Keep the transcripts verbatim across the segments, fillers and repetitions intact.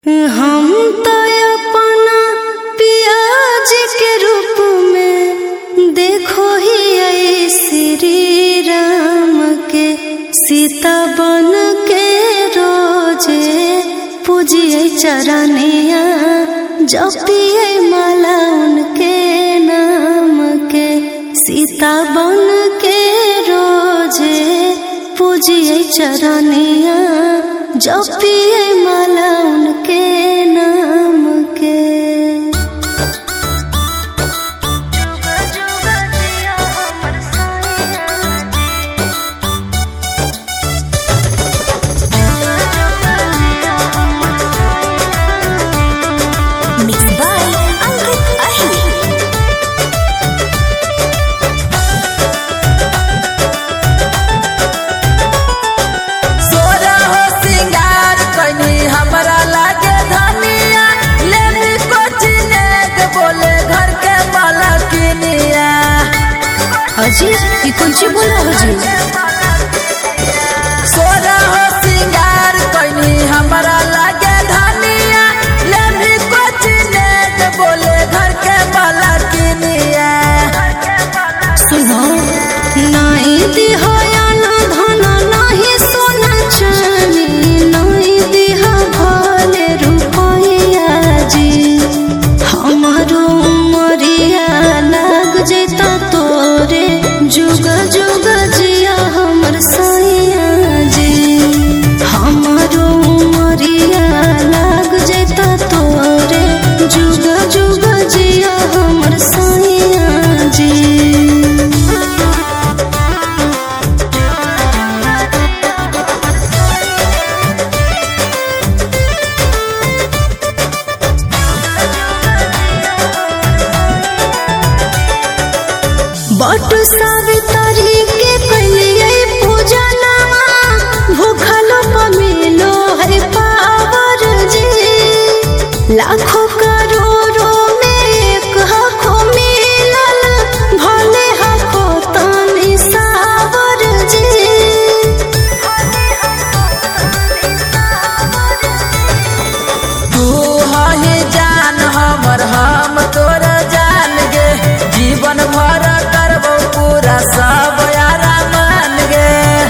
हम तो अपना पियाज के रूप में देखो ही आई श्री राम के सीता बन के रोजे पूजिए चरनिया जपिए माला उनके नाम के सीता बन के रोजे पूजिए चरनिया जपिए माला उनके नाम के। Mixed by Ankit Ahir. सोरा हो सिंगार कनी हमरा लागे धनिया लेनी कोचिने के बोले घर के मालकिनिया। हाजी ये कौन सी बोला हाजी? सोरा हो सिंगार कनी हमरा लागे धनिया लेनी कोचिने के बोले घर के मालकिनिया। सुनो नाई दिहा या ना धना नाही सोना चांदी नाई दिहा भले रुपया जी हमारो उमरिया लग जैता तोरे जुग जुग जिया हमर सैया जी हमारो उमरिया लग जैता तोरे जुग जुग जिया हमर सैया जी। बट सावित्री के कलिए पूजा नामा भूखलो पमिलो है पावर जी लाखों करोड़ों में एक हको मिलल भले हको तनी सावर जी। तू हही जान हमर हम तोर जान गे जीवन भर करबो पूरा सब यारा मान गे।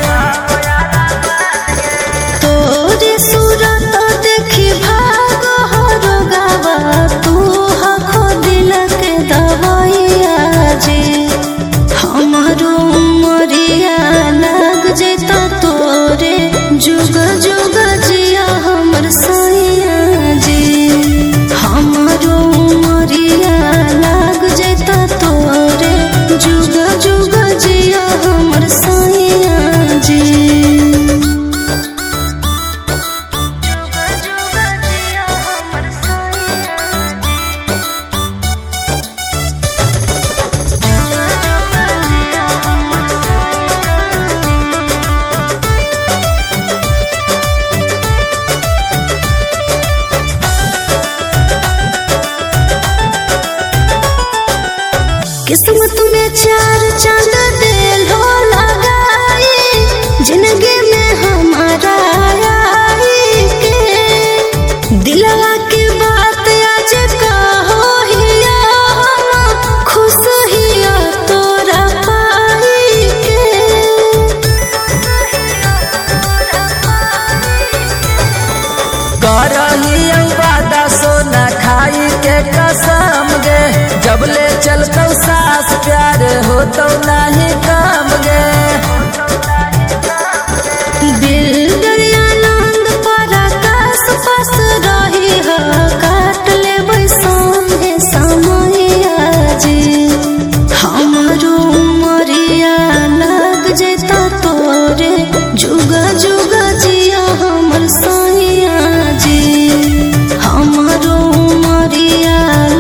तोरे सूरत देखी भाग हर गावा तू हखो दिल के दवाइया जी हमारो उमरिया लग जैता तोरे जुग जुग जिया हमर सैया जी हमारो उमरिया लग जैता तोरे जुग जुग जिया हमर सैया जी। किस्मत में चार चांद दिल हो लगाई जिंदगी में हमारा आई के दिलवा की बात आज कहो हिया हम खुश हिया तोरा पाई के। करही वादा सोना खाई के कसम गे जबले चलतो सास प्यार होतो नहीं काम गे। दिल दरियानंद पर आकाश पास रही है काट ले बैसामे समैया जी हमारो उमरिया लग जैता तोरे जुग जुग जिया हमर सैया जी हमारो उमरिया